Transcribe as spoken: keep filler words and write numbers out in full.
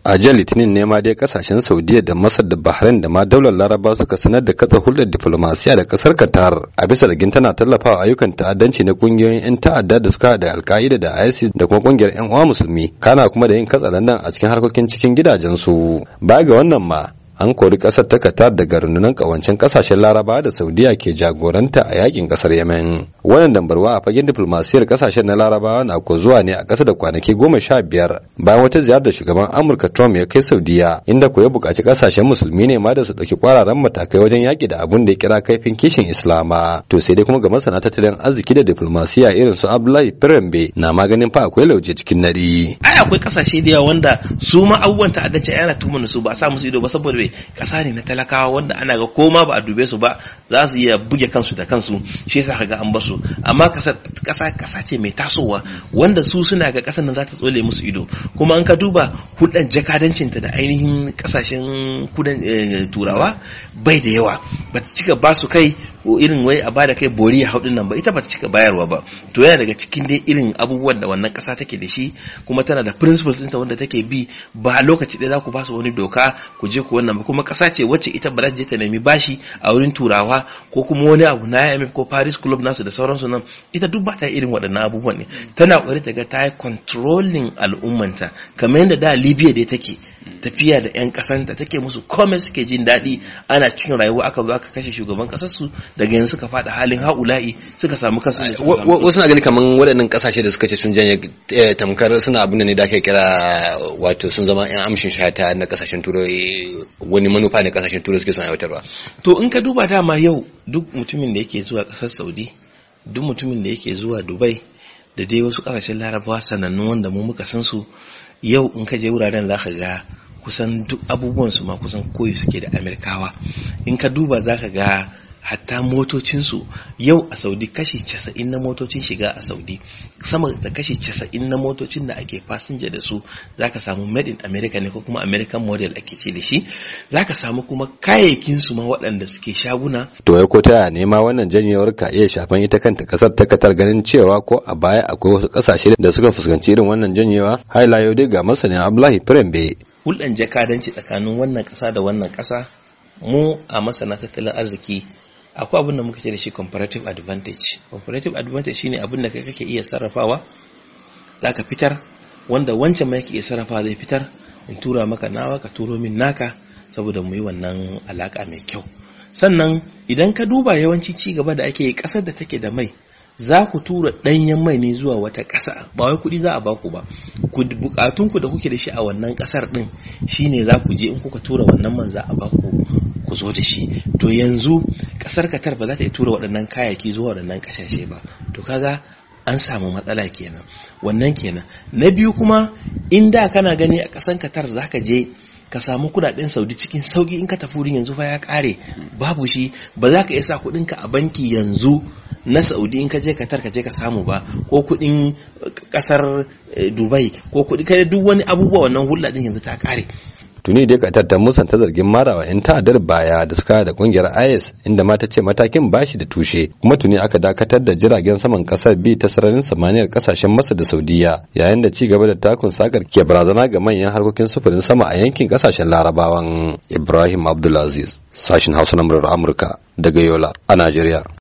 A jiya Litinin ne ma dai kasashen Saudiya da Masar da Bahrain da ma daular Laraba suka sanar da katsa hulɗar diplomasiya da kasar Qatar a bisa zargin tana tallafawa ayyukan ta'addanci na kungiyoyin 'yan ta'adda da suka da Al-Qaida da ISIS da kuma kungiyar 'yan uwa musulmi, kana kuma da yin katsalandan a cikin harkokin cikin gidajensu. Baya ga wannan ma an kori kasar ta Qatar daga rundunar kawancen kasashen Laraba da Saudiya ke jagoranta a yakin kasar Yemen. Wannan dambarwa a fagen diplomasiyar kasashen na Larabawa na ko zuwa ne a ƙasa da kwanaki goma sha biyar bayan wata ziyarar da shugaban Amurka Trump ya kai Saudiya, inda ko ya buƙaci kasashen musulmi ne ma da su ɗauki kwararan matakai wajen yaƙi da abun da ya kira kaifin kishin Islama. To sai dai kuma ga masana tattalin arziki da diplomasiya irin su Abdullahi Firambe na maganin fa akwai lauje cikin nari. Ai akwai kasashe da yawa wanda su ma abubuwan ta'addanci ana tuhumar su ba a sa musu ido ba saboda kasa ne na talakawa wanda ana ga koma ba a dube su ba za su iya buge kansu da kansu, shi yasa kaga an basu. Amma kasa kasa kasa ce mai tasowa wanda su suna ga kasar nan za ta tsole musu ido, kuma an ka duba hulɗar jakadancin ta da ainihin kasashen kudan turawa bai da yawa, ba ta cika ba su kai ko irin wai a bada kai bori ya haudin nan ba, ita ba ta cika bayarwa ba. To yana daga cikin dai irin abubuwan da wannan kasa take da shi, kuma tana da principles ɗinta wanda take bi, ba lokaci ɗaya za ku ba su wani doka ku je ku wannan ba, kuma kasa ce wacce ita ba za ta je ta nemi bashi a wurin turawa ko kuma wani abu na I M F ko Paris Club nasu da sauransu nan, ita duk ba ta irin waɗannan abubuwan ne. Tana ƙoƙari ta ga ta yi controlling al'ummanta kamar yadda da Libya dai take tafiya da 'yan kasanta, take musu komai suke jin daɗi, ana cikin rayuwa aka zo aka kashe shugaban kasar su, daga yanzu suka faɗa halin haula'i suka samu kansu. Wasu na gani kaman waɗannan kasashe da suka ce sun janye tamkar suna abin da ne da ake kira wato sun zama 'yan amshin shata na kasashen turai, wani manufa ne kasashen turai suke son aiwatarwa. To in ka duba dama yau duk mutumin da yake zuwa kasar Saudi, duk mutumin da yake zuwa Dubai da dai wasu kasashen Larabawa sanannu wanda mu muka san su, yau in ka je wuraren za ka ga kusan duk abubuwan su ma kusan koyi suke da Amerikawa. In ka duba za ka ga hatta motocinsu yau a Saudi kashi casa'in na motocin shiga a Saudi, sama da kashi casa'in na motocin da ake fasinja da su za ka samu made in America ne ko kuma American model ake ce da shi. Za ka samu kuma kayayyakin su ma waɗanda suke shaguna. To ya ko ta nema wannan janyewar ka iya shafan ita kanta kasar ta Qatar, ganin cewa ko a baya akwai wasu kasashe da suka fuskanci irin wannan janyewa. Haila yau dai ga masanin Abdullahi Firambe. Hulɗan jakadanci tsakanin wannan ƙasa da wannan ƙasa, mu a masana tattalin arziki akwai abin da muka ce da shi comparative advantage. Comparative advantage shine abin da kai kake iya sarrafawa za ka fitar, wanda wancan mai yake iya sarrafa zai fitar, in tura maka nawa ka turo min naka saboda mu yi wannan alaka mai kyau. Sannan idan ka duba yawanci ci gaba da ake yi, ƙasar da take da mai za ku tura ɗanyen mai ne zuwa wata ƙasa, ba wai kuɗi za a baku ba. Bukatunku da kuke da shi a wannan ƙasar ɗin shine za ku je in kuka tura wannan man za a baku ku zo da shi. To yanzu ƙasar Qatar ba za ta iya tura waɗannan kayayyaki zuwa waɗannan ƙasashe ba, to kaga an samu matsala kenan. Wannan kenan. Na biyu kuma, in da kana gani a ƙasar Qatar za ka je ka samu kudaden Saudi cikin sauki, in ka tafi wurin yanzu fa ya kare, babu shi. Ba za ka iya sa kudinka a banki yanzu na Saudi in ka je Qatar ka je ka samu ba, ko kudin kasar Dubai ko kudi kai, duk wani abubuwa wannan hulɗa din yanzu ta kare. Tuni dai Qatar ta musanta zargin marawa 'yan ta'addar baya da suka da kungiyar I S, inda ma ta ce matakin bashi da tushe, kuma tuni aka dakatar da jiragen saman kasar bi ta sararin samaniyar kasashen Masar da Saudiya, yayin da ci gaba da takun sakar ke barazana ga manyan harkokin sufurin sama a yankin kasashen Larabawan. Ibrahim Abdulaziz, sashin Hausa na murar Amurka daga Yola a Najeriya.